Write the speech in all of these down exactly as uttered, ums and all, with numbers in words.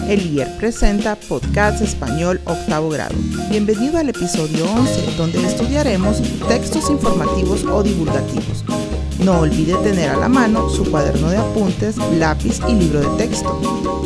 El I E R presenta Podcast Español Octavo Grado. Bienvenido al episodio once, donde estudiaremos textos informativos o divulgativos. No olvide tener a la mano su cuaderno de apuntes, lápiz y libro de texto.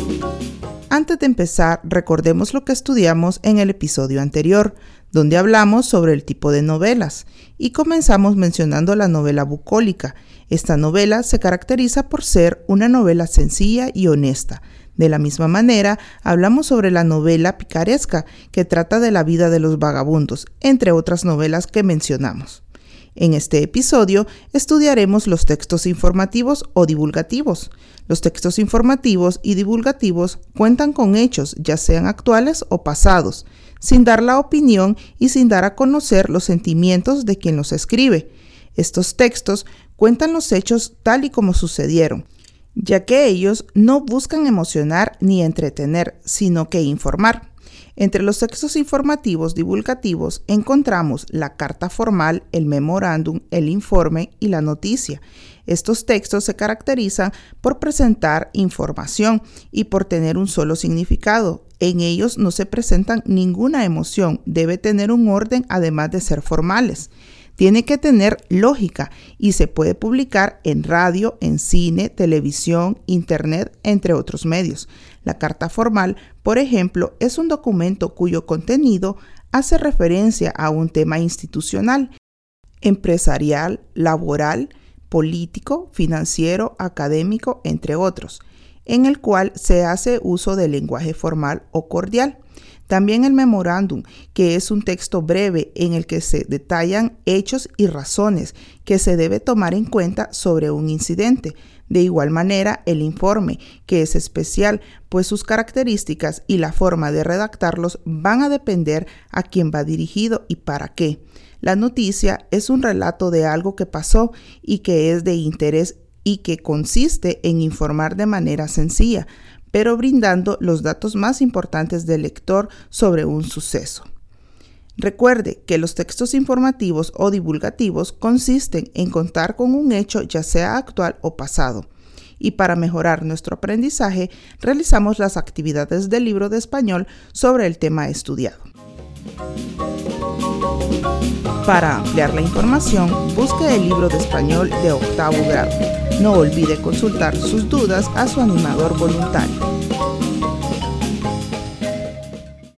Antes de empezar, recordemos lo que estudiamos en el episodio anterior, donde hablamos sobre el tipo de novelas, y comenzamos mencionando la novela bucólica. Esta novela se caracteriza por ser una novela sencilla y honesta. De la misma manera, hablamos sobre la novela picaresca, que trata de la vida de los vagabundos, entre otras novelas que mencionamos. En este episodio estudiaremos los textos informativos o divulgativos. Los textos informativos y divulgativos cuentan con hechos, ya sean actuales o pasados, sin dar la opinión y sin dar a conocer los sentimientos de quien los escribe. Estos textos cuentan los hechos tal y como sucedieron, ya que ellos no buscan emocionar ni entretener, sino que informar. Entre los textos informativos divulgativos encontramos la carta formal, el memorándum, el informe y la noticia. Estos textos se caracterizan por presentar información y por tener un solo significado. En ellos no se presentan ninguna emoción, debe tener un orden además de ser formales. Tiene que tener lógica y se puede publicar en radio, en cine, televisión, internet, entre otros medios. La carta formal, por ejemplo, es un documento cuyo contenido hace referencia a un tema institucional, empresarial, laboral, político, financiero, académico, entre otros, en el cual se hace uso del lenguaje formal o cordial. También el memorándum, que es un texto breve en el que se detallan hechos y razones que se debe tomar en cuenta sobre un incidente. De igual manera, el informe, que es especial, pues sus características y la forma de redactarlos van a depender a quién va dirigido y para qué. La noticia es un relato de algo que pasó y que es de interés y que consiste en informar de manera sencilla, pero brindando los datos más importantes del lector sobre un suceso. Recuerde que los textos informativos o divulgativos consisten en contar con un hecho ya sea actual o pasado. Y para mejorar nuestro aprendizaje, realizamos las actividades del libro de español sobre el tema estudiado. Para ampliar la información, busque el libro de español de octavo grado. No olvide consultar sus dudas a su animador voluntario.